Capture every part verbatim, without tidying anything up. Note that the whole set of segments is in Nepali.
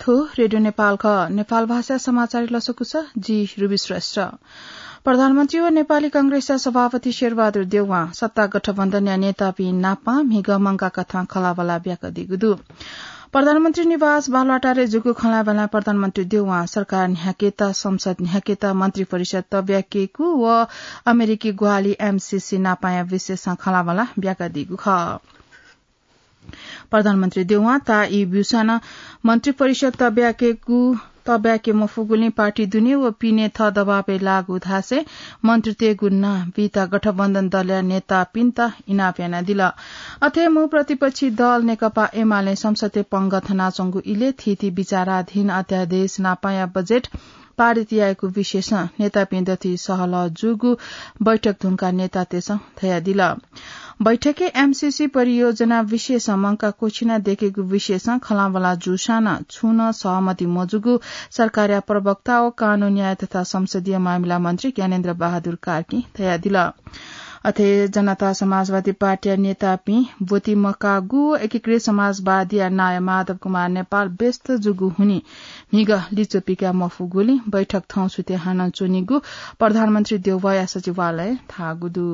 थो रेडियो नेपाल ख नेपाल भाषा समाचार लसकुस जी रुबी श्रेष्ठ प्रधानमन्त्री व नेपाली कांग्रेस सभापति शेरबहादुर देउवा सत्ता गठबन्धन नेता पि नापा मिग मंगा कथा खलाबला ब्याक दिगुदु प्रधानमन्त्री निवास बालवाटारे जुगु खलाबला प्रधानमन्त्री देउवा सरकार न्याकेता संसद न्याकेता मन्त्री परिषद तब्याकेकु व अमेरिकी ग्वाली एमसीसी नापाया विशेष खलाबला ब्याक दिगु ख प्रधानमन्त्री देउवा ता ई ब्युसाना मन्त्री परिषद तब्याकेकु तब्याके मफुगुली पार्टी दुने व पिने थ दबापे लागू धासे मन्त्री तेगु ना बीता गठबन्धन दलीय नेता पिन्ता इनाप्याना दिला अथे मु प्रतिपक्षी दल नेकपा एमाले संसदे पंगथना चंगु इले थिति विचाराधीन अध्यादेश नापाया बजेट पारित आएको विशेष नेता पिन्दथी सहल जुगु बैठक धुनका नेता तेस थया दिला बैठके एमसीसी परियोजना विशेष मंका कोछिना देखेको विशेष खलाबला जुसाना छुन सहमति मजुगु सरकार्य प्रवक्ता ओ कानून न्याय तथा संसदीय मामिला मन्त्री ज्ञानेन्द्र बहादुर कार्की थया दिला अथे जनता समाजवादी पार्टी नेता पी बोती मकागु एकीकृत समाजवादी नाय माधव कुमार नेपाल व्यस्त जुगु हुनी मिग लिचोपिका मफुगुली बैठक थौ सुते हान चुनिगु प्रधानमन्त्री देउवाया सचिवालय थागुदु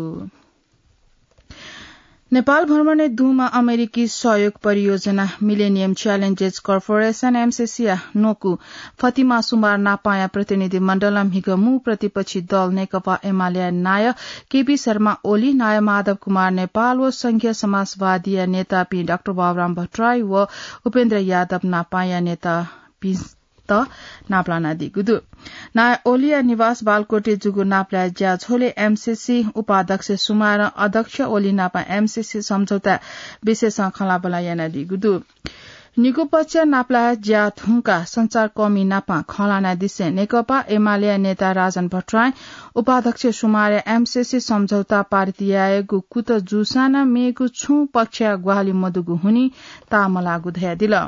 नेपाल भ्रमणे दुमा अमेरिकी सहयोग परियोजना मिलेनियम च्यालेन्जेस कर्पोरेशन एमसीसीया नोकु फतिमा सुमार नापाया प्रतिनिधि मण्डल हिगमु प्रतिपक्षी दल नेकपा एमाले नाय केपी शर्मा ओली नाय माधव कुमार नेपाल व संघीय समाजवादी नेता पी डाक्टर बाबुराम भट्टराई व उपेन्द्र यादव नापाया नेता पी नाप्लाना दिगुदु नाय ओलिया निवास बालकोटे जुगु नाप्ला ज्या छोले एमसीसी उपाध्यक्ष सुमार अध्यक्ष ओली नापा एमसीसी सम्झौता विशेष खलाबला याना दिगुदु निको पक्ष नाप्ला ज्या थुङका संचार कमी नापा खलाना दिसे नेकपा एमाले नेता राजन भट्टराई उपाध्यक्ष सुमार एमसीसी सम्झौता पारित कुत जुसाना मेगु छु पक्ष ग्वाली मदुगु हुनी तामलागु धया दिला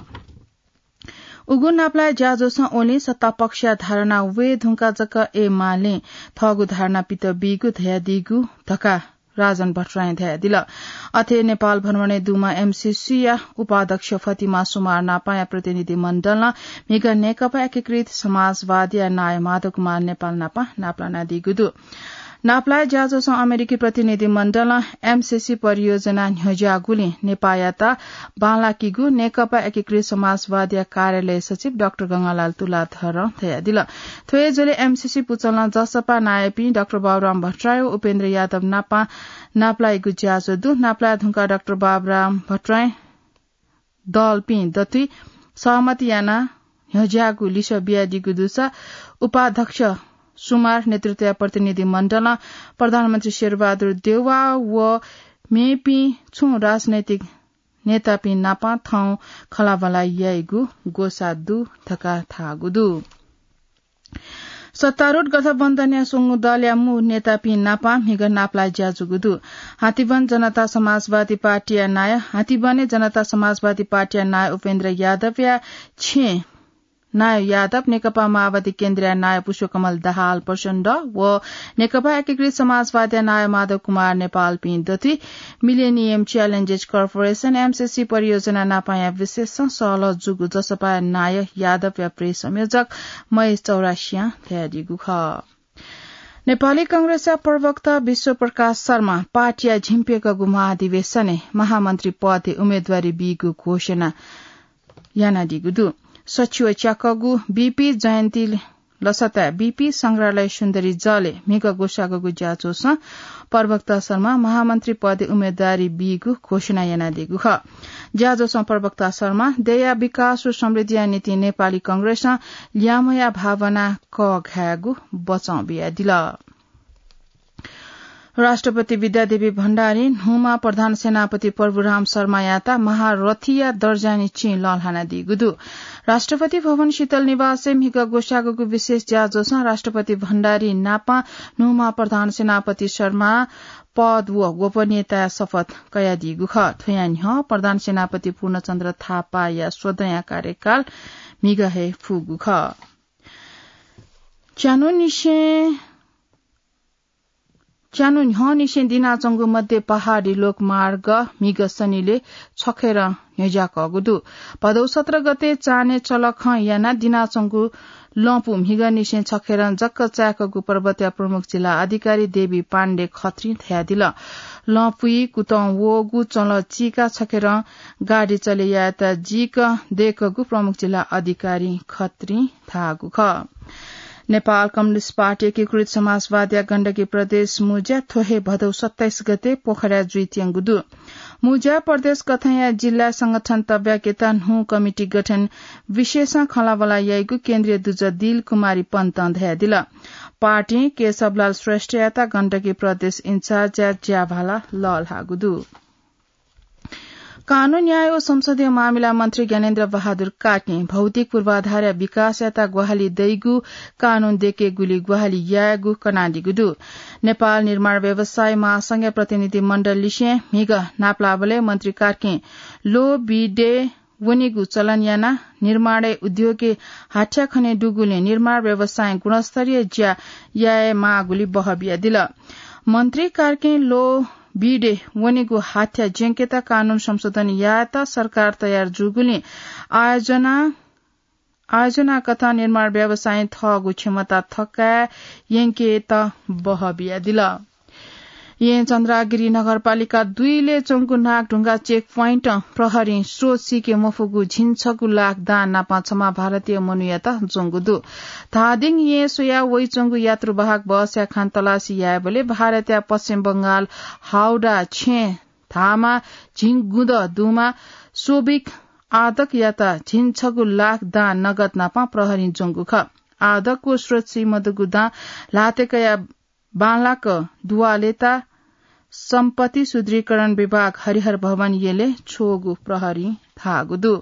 उगु नाप्ला ज्याजोस ओली सत्ता पक्ष धारणा वे धुंका जक ए माले थगु धारणा पित बिगु धया दिगु धका राजन भट्टराई धया दिला अथे नेपाल भ्रमणे दुमा एमसीसीया उपाध्यक्ष फतिमा सुमार नापाया प्रतिनिधि मण्डल मिग नेकपा एकीकृत समाजवादी नाय माधव कुमार नेपाल नापा नाप्लाना दिगुदु नाप्ला ज्याजोस अमेरिकी प्रतिनिधि मण्डल एमसीसी परियोजना न्यज्यागुली नेपायता बालाकीगु नेकपा एकीकृत समाजवादी कार्यालय सचिव डाक्टर गंगालाल तुलाधर थया दिला थोए जोले एमसीसी पुचल्न जसपा नायपी डाक्टर बाबुराम भट्टराई उपेन्द्र यादव नापा नाप्लाइगु ज्याजो दु नाप्ला धुंका डाक्टर बाबुराम भट्टराई दल पी दतुई सहमति याना न्यज्यागु लिस बियादिगु दुसा उपाध्यक्ष सुमार नेतृत्व प्रतिनिधि मण्डल प्रधानमन्त्री शेरबहादुर देउवा व मेपी छु राजनैतिक नेता पि नापा थौ खलाबला याइगु गोसा दु थका थागुदु सत्तारूढ़ गठबन्धन सुंगु दलिया मु नेता पि नापा मिग नाप्ला ज्याजुगुदु हातीवन जनता समाजवादी पार्टी नाय हातीवने जनता समाजवादी पार्टी नाय उपेन्द्र यादव या छे नाय यादव नेकपा माओवादी केन्द्रीय नाय पुष्पकमल दाहाल प्रचण्ड व नेकपा एकीकृत समाजवादी नाय माधव कुमार नेपाल पिन्दथी मिलेनियम च्यालेन्जेस कर्पोरेशन एमसीसी परियोजना नापाया विशेष सहल जुगु जसपा नाय यादव या प्रेस संयोजक महेश चौरासिया थयादिगु ख नेपाली कांग्रेस प्रवक्ता विश्व प्रकाश शर्मा पार्टिया झिम्पिएको महाधिवेशने महामन्त्री पदे उम्मेद्वारी बिगु घोषणा याना दिगुदु सचिव च्याकगु बीपी जयन्ती लसता बीपी संग्रहालय सुन्दरी जले मिग गोसागु ज्याचोस प्रवक्ता शर्मा महामन्त्री पदे उम्मेद्वारी बिगु घोषणा याना दिगु ख ज्याजोस प्रवक्ता शर्मा दया विकास र समृद्धि नीति नेपाली कांग्रेस ल्यामया भावना क घागु बचाउ बिया दिला राष्ट्रपति विद्यादेवी भण्डारी नुमा प्रधान सेनापति प्रभुराम शर्मा याता महारथिया दर्जानी ची ललहाना दिगुदु राष्ट्रपति भवन शीतल निवास मिग गोसागु विशेष ज्याजोस राष्ट्रपति भण्डारी नापा नुमा प्रधान सेनापति शर्मा पद व गोपनीयता शपथ कया दिगु ख थयान ह प्रधान सेनापति पूर्णचन्द्र थापा या स्वदया कार्यकाल मिग हे फुगु ख च्यानो निशे च्यानु न्ह निसे दिना चंगु मध्ये पहाड़ी लोक मार्ग मिग सनीले छखेर हेजाक गुदु पदौ सत्र गते चाने चलख याना दिना चंगु लपु मिग निसे छखेर जक्क चाकगु पर्वतीय प्रमुख जिल्ला अधिकारी देवी पाण्डे खत्री थ्या दिल लपुई कुतौं वोगु चल चिका छखेर गाडी चले यात जिक देखगु प्रमुख जिल्ला अधिकारी खत्री थागु ख नेपाल कम्युनिष्ट पार्टी एकीकृत समाजवादी गण्डकी प्रदेश मुज्या थोहे भदौ सत्ताइस गते पोखरा जुइत्यङगुदु मुज्या प्रदेश कथया जिल्ला संगठन तब्याकेता नु कमिटी गठन विशेष खलावला याइगु केन्द्रीय दुज दिल कुमारी पन्त ध्या दिल पार्टी केशवलाल श्रेष्ठ याता गण्डकी प्रदेश इन्चार्ज ज्याभाला लल हागुदु कानून न्याय और संसदीय मामिला मंत्री ज्ञानेन्द्र बहादुर काटे भौतिक पूर्वाधार विकास याता ग्वाहाली दैगु कानून देके गुली ग्वाहाली यागु कनाडीगुदु नेपाल निर्माण व्यवसाय महासंघ प्रतिनिधि मण्डल लिसे मिग नाप्लावले मंत्री कार्के लो बिडे वनिगु चलन याना निर्माण उद्योगे हाठ्या खने डुगुले निर्माण व्यवसाय गुणस्तरीय ज्या याय मागुली बहबिया दिल मंत्री कार्के लो बीडे वनिगु हाथ्या जेंकेता कानून संशोधन याता सरकार तयार जुगुले आयोजना आयोजना कथा निर्माण व्यवसाय थगु क्षमता थका यंकेता बहबिया दिल ये चन्द्रगिरी नगरपालिका दुईले चोङगु नाक ढुंगा चेक पोइन्ट प्रहरी स्रोत सिके मफुगु झिन्छगु लाख दान नापा छमा भारतीय मनुयाता जोंगुदु धादिङ ये सोया वइ चोङगु यात्रुवाहक बस या खान तलासी याबले भारतीय पश्चिम बंगाल हाउडा छे थामा झिङगुद दुमा सोबिक आदक याता झिन्छगु लाख दान नगद नापा प्रहरी जोंगु ख आदकको स्रोत सि मदगुदा लातेकया बालाक दुवालेता सम्पत्ति सुदृढीकरण विभाग हरिहर भवन येले छोगु प्रहरी थागुदु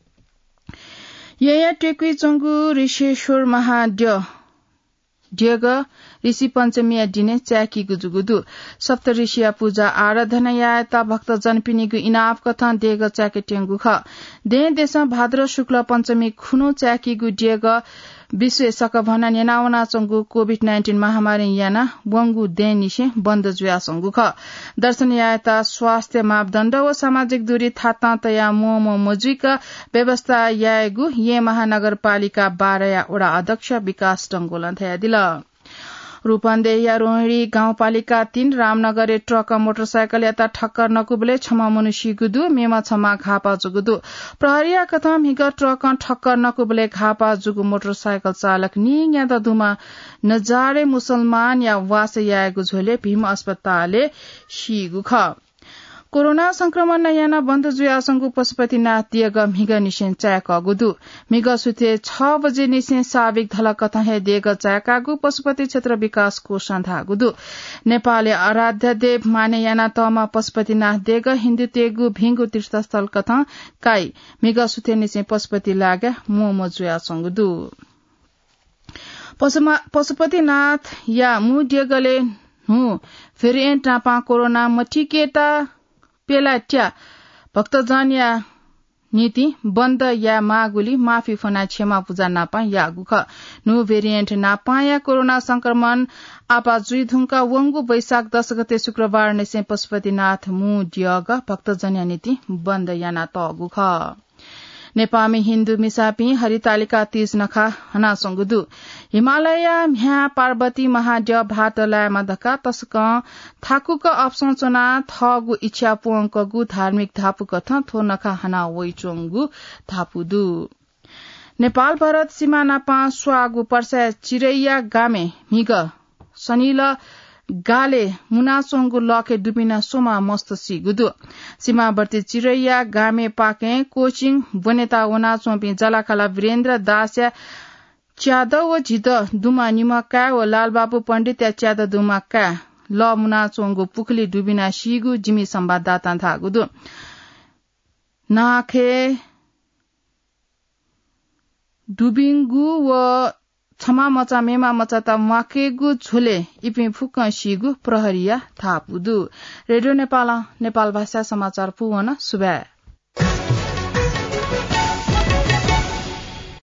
यया टेक्वी चंगु ऋषेश्वर महाड्य ड्यग ऋषि पञ्चमी दिने च्याकी गुजुगुदु सप्त ऋषिया पूजा आराधना याता भक्त जनपिनीगु इनाफ कथन देग च्याके टेंगु ख दे देश भाद्र शुक्ल पञ्चमी खुनो च्याकीगु ड्यग विश्व सकभना नेनावना चंगु कोभिड नाइन्टीन महामारी याना वंगु देनिसे बन्द जुया संगु ख दर्शन याता स्वास्थ्य मापदण्ड व सामाजिक दूरी थाता तया मोमो मजुइक व्यवस्था यागु ये महानगरपालिका बाह्र वडा अध्यक्ष विकास टंगोलन थया दिल रूपन्देही रोहिणी गाउँपालिका तीन रामनगर ट्रक मोटरसाइकल याता ठक्कर नकुबले क्षमा मनुष्य गुदु मेमा क्षमा घापा जुगुदु प्रहरिया कथम हिग ट्रक ठक्कर नकुबले घापा जुगु मोटरसाइकल चालक निङ याता दुमा नजारे मुसलमान या वासे यागु झोले भीम अस्पतालले शिगु ख कोरोना संक्रमण नयाना बन्द जुयासंगु पशुपतिनाथ दिएग मिग निसेन चायक गुदु मिग सुते छ बजे निसेन साविक धलक कथा हे दिएग चायकागु पशुपति क्षेत्र विकास कोष गुदु नेपाली आराध्य देव माने याना तमा पशुपतिनाथ देग हिन्दू तेगु भिंगु तीर्थस्थल कथा काई मिग सुते निसेन पशुपति लागे मोमो जुयासंगु पशुपतिनाथ या मु दिएगले हु फेरि एन्टापा कोरोना मठिकेता पेलाट्या भक्तजन या नीति बन्द या मागुली माफी फना क्षमा पूजा नापा या गुख नु भेरिएन्ट नापा या कोरोना संक्रमण आपा जुइधुङका वंगु वैशाख दश गते शुक्रबार नेसे पशुपतिनाथ मु डियग भक्तजन या नीति बन्द याना त गुख नेपामी हिन्दू मिसापी हरितालिका तीज नखा हना संगुदु हिमालय म्या पार्वती महाड्य भातलाय मधका तसक थाकुक अप्संचना थगु इच्छा पुंकगु धार्मिक धापुक थ थो नखा हना वइचोंगु धापुदु नेपाल भारत सीमाना पाँच स्वागु पर्सा चिरैया गामे मिग सनिल गाले मुनासोंगु लके दुबिना सोमा मस्त सिगुदु सीमावर्ती चिरैया गामे पाके कोचिङ वनेता वना चोपी जलाखाला वीरेन्द्र दास या च्यादव व झिद दुमा निमका व लालबाबु पण्डित या च्याद दुमाका ल मुनाचोंगु पुखली दुबिना सिगु जिमी संवाददाता थागुदु नाखे दुबिंगु व क्षमा मचा मेमा मचा ता माकेगु झोले इपि फुक सिगु प्रहरिया थापुदु रेडियो नेपाल नेपाल भाषा समाचार पुवन सुबह